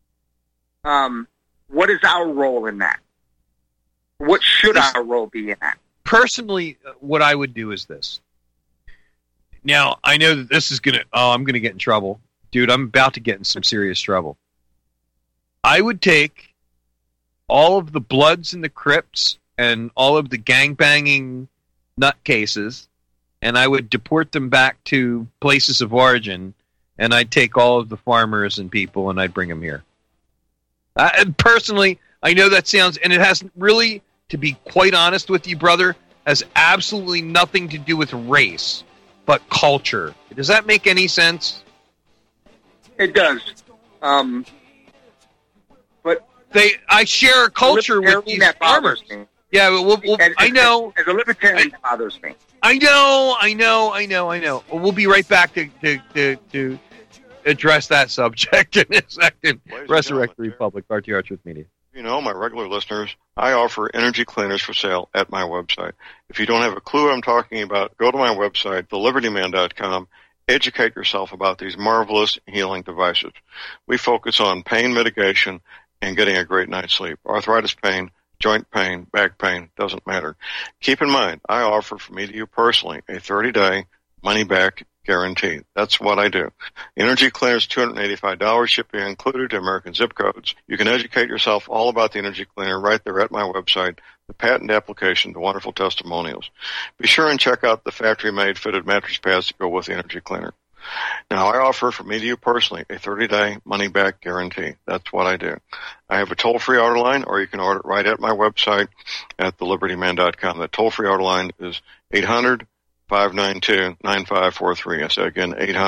what is our role in that? What should our role be in that? Personally, what I would do is this. Now, I know that this is I'm going to get in trouble. Dude, I'm about to get in some serious trouble. I would take all of the Bloods and the Crips and all of the gangbanging nutcases, and I would deport them back to places of origin, and I'd take all of the farmers and people, and I'd bring them here. Personally, I know that sounds, and it has really, to be quite honest with you, brother, has absolutely nothing to do with race, but culture. Does that make any sense? It does. But I share a culture with these farmers. Yeah, I know. As a libertarian, that bothers me. I know. We'll be right back to address that subject in a second. Resurrect the Republic, RTR Truth Media. You know, my regular listeners, I offer energy cleaners for sale at my website. If you don't have a clue what I'm talking about, go to my website, thelibertyman.com. Educate yourself about these marvelous healing devices. We focus on pain mitigation and getting a great night's sleep. Arthritis pain, joint pain, back pain, doesn't matter. Keep in mind, I offer for me to you personally a 30-day money-back guarantee. That's what I do. Energy cleaners, $285, shipping included to American zip codes. You can educate yourself all about the energy cleaner right there at my website, the patent application, the wonderful testimonials. Be sure and check out the factory-made fitted mattress pads to go with the energy cleaner. Now, I offer for me to you personally a 30-day money-back guarantee. That's what I do. I have a toll-free order line, or you can order it right at my website at thelibertyman.com. The toll-free order line is 800-592-9543. I say again,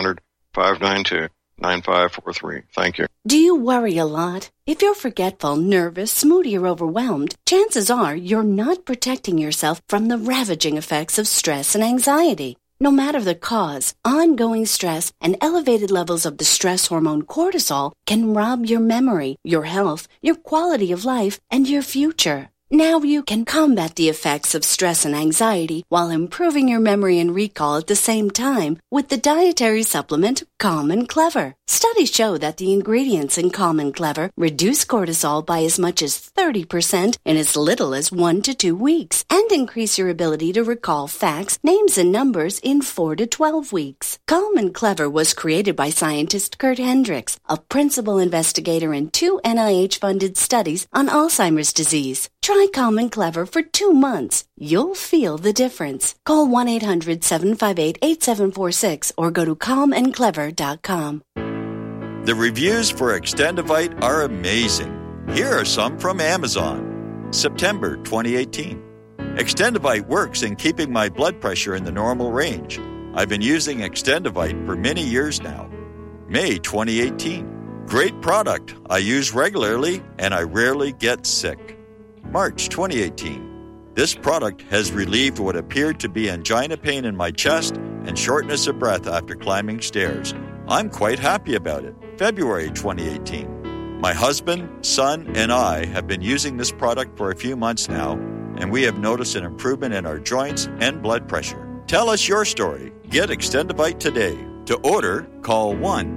800-592-9543. Thank you. Do you worry a lot? If you're forgetful, nervous, moody, or overwhelmed, chances are you're not protecting yourself from the ravaging effects of stress and anxiety. No matter the cause, ongoing stress and elevated levels of the stress hormone cortisol can rob your memory, your health, your quality of life, and your future. Now you can combat the effects of stress and anxiety while improving your memory and recall at the same time with the dietary supplement Calm and Clever. Studies show that the ingredients in Calm and Clever reduce cortisol by as much as 30% in as little as 1 to 2 weeks and increase your ability to recall facts, names, and numbers in 4 to 12 weeks. Calm and Clever was created by scientist Kurt Hendricks, a principal investigator in 2 NIH-funded studies on Alzheimer's disease. Try Calm and Clever for 2 months. You'll feel the difference. Call 1-800-758-8746 or go to calmandclever.com. The reviews for Extendivite are amazing. Here are some from Amazon. September 2018. Extendivite works in keeping my blood pressure in the normal range. I've been using Extendivite for many years now. May 2018. Great product. I use regularly and I rarely get sick. March 2018. This product has relieved what appeared to be angina pain in my chest and shortness of breath after climbing stairs. I'm quite happy about it. February 2018. My husband, son, and I have been using this product for a few months now, and we have noticed an improvement in our joints and blood pressure. Tell us your story. Get Extendivite today. To order, call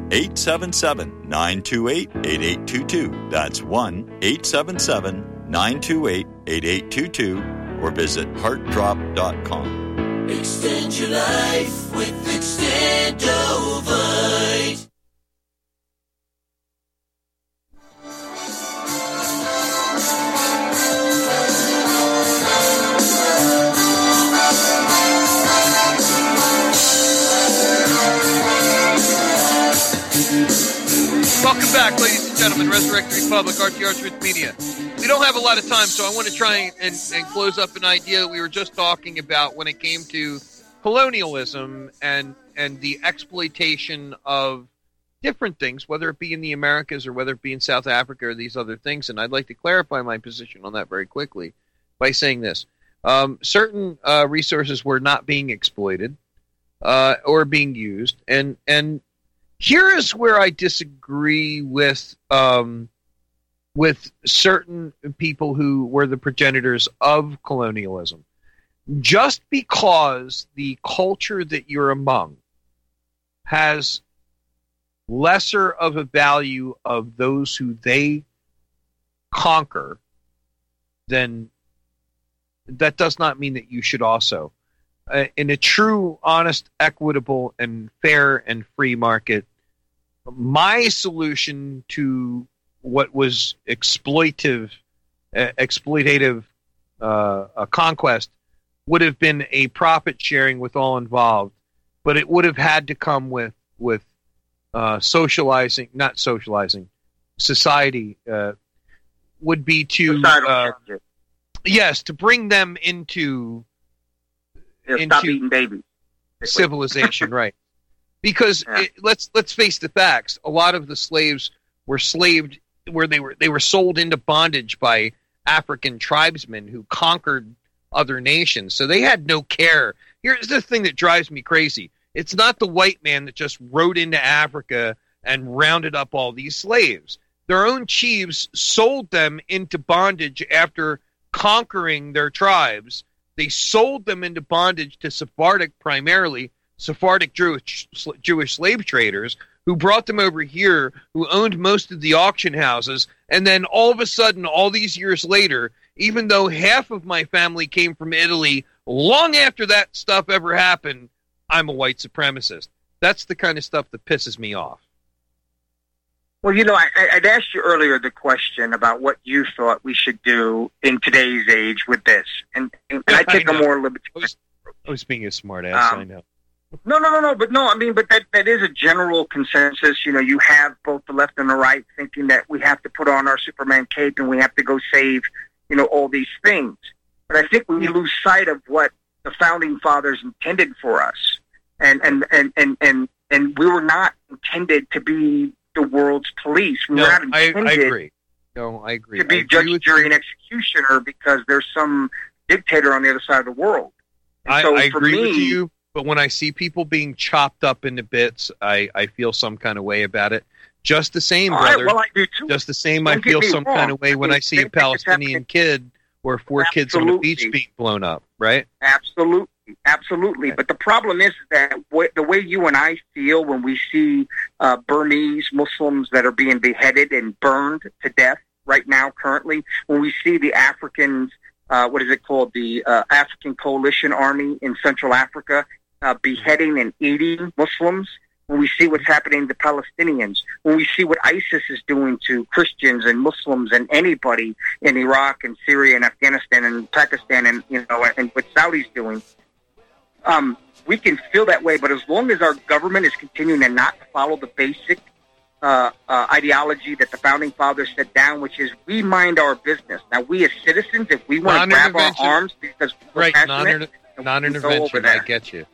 1-877-928-8822. That's 1-877-928-8822 or visit heartdrop.com. Extend your life with Extendovite. Welcome back, ladies and gentlemen. Resurrect the Republic, RTR Truth Media. We don't have a lot of time, so I want to try and close up an idea that we were just talking about when it came to colonialism and the exploitation of different things, whether it be in the Americas or whether it be in South Africa or these other things. And I'd like to clarify my position on that very quickly by saying this. Certain resources were not being exploited or being used, and here is where I disagree with certain people who were the progenitors of colonialism. Just because the culture that you're among has lesser of a value of those who they conquer, then that does not mean that you should also. In a true, honest, equitable, and fair and free market, my solution to what was exploitative conquest would have been a profit sharing with all involved, but it would have had to come with society would be to to bring them into stop eating babies. Civilization, right? Because let's face the facts. A lot of the slaves were slaved where they were sold into bondage by African tribesmen who conquered other nations. So they had no care. Here's the thing that drives me crazy. It's not the white man that just rode into Africa and rounded up all these slaves. Their own chiefs sold them into bondage after conquering their tribes. They sold them into bondage to Sephardic Jewish slave traders who brought them over here, who owned most of the auction houses. And then all of a sudden, all these years later, even though half of my family came from Italy, long after that stuff ever happened, I'm a white supremacist. That's the kind of stuff that pisses me off. Well, I'd asked you earlier the question about what you thought we should do in today's age with this. And I take a more libertarian. I was being a smart ass, I know. No, but that is a general consensus. You have both the left and the right thinking that we have to put on our Superman cape and we have to go save, all these things. But I think we lose sight of what the founding fathers intended for us. And we were not intended to be the world's police. We were not intended I agree. No, I agree. To be judge, jury, and executioner because there's some dictator on the other side of the world. I agree with you, but when I see people being chopped up into bits, I feel some kind of way about it. Just the same, brother. Well, I do too. Just the same, I feel some kind of way when I see a Palestinian kid or 4 kids on a beach being blown up, right? Absolutely. But the problem is that the way you and I feel when we see Burmese Muslims that are being beheaded and burned to death right now, currently, when we see the Africans, the African Coalition Army in Central Africa beheading and eating Muslims, when we see what's happening to Palestinians, when we see what ISIS is doing to Christians and Muslims and anybody in Iraq and Syria and Afghanistan and Pakistan and what Saudi's doing, we can feel that way. But as long as our government is continuing to not follow the basic ideology that the founding fathers set down, which is we mind our business. Now, we as citizens, if we want to grab our arms because we're passionate, non-intervention. I get you.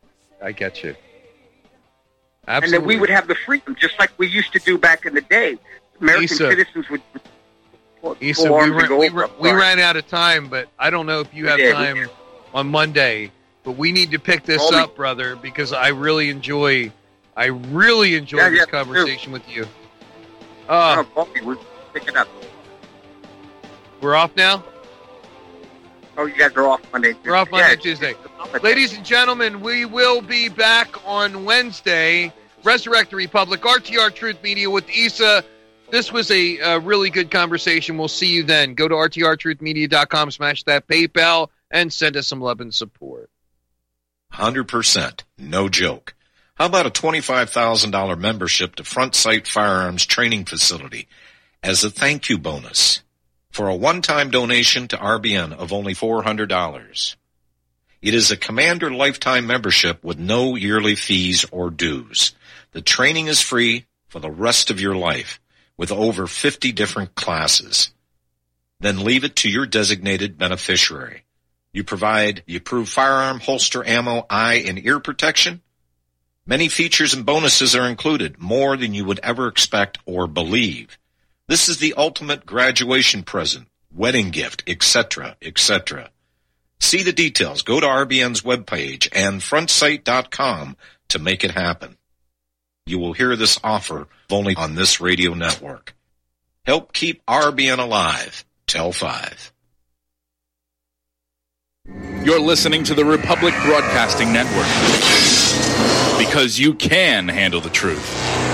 Absolutely. And then we would have the freedom, just like we used to do back in the day. American citizens would Issa, we ran out of time, but I don't know if you have time on Monday. But we need to pick this up, brother, because I really enjoy this conversation with you. We're picking up. We're off now? Oh, you guys are off Monday. We're off Monday, Tuesday. Ladies and gentlemen, we will be back on Wednesday. Resurrect the Republic, RTR Truth Media with Issa. This was a really good conversation. We'll see you then. Go to rtrtruthmedia.com, smash that PayPal, and send us some love and support. 100%. No joke. How about a $25,000 membership to Front Sight Firearms Training Facility as a thank you bonus for a one-time donation to RBN of only $400? It is a Commander lifetime membership with no yearly fees or dues. The training is free for the rest of your life with over 50 different classes. Then leave it to your designated beneficiary. You provide the approved firearm, holster, ammo, eye, and ear protection. Many features and bonuses are included, more than you would ever expect or believe. This is the ultimate graduation present, wedding gift, etc., etc. See the details. Go to RBN's webpage and frontsight.com to make it happen. You will hear this offer only on this radio network. Help keep RBN alive. Tell 5. You're listening to the Republic Broadcasting Network. Because you can handle the truth.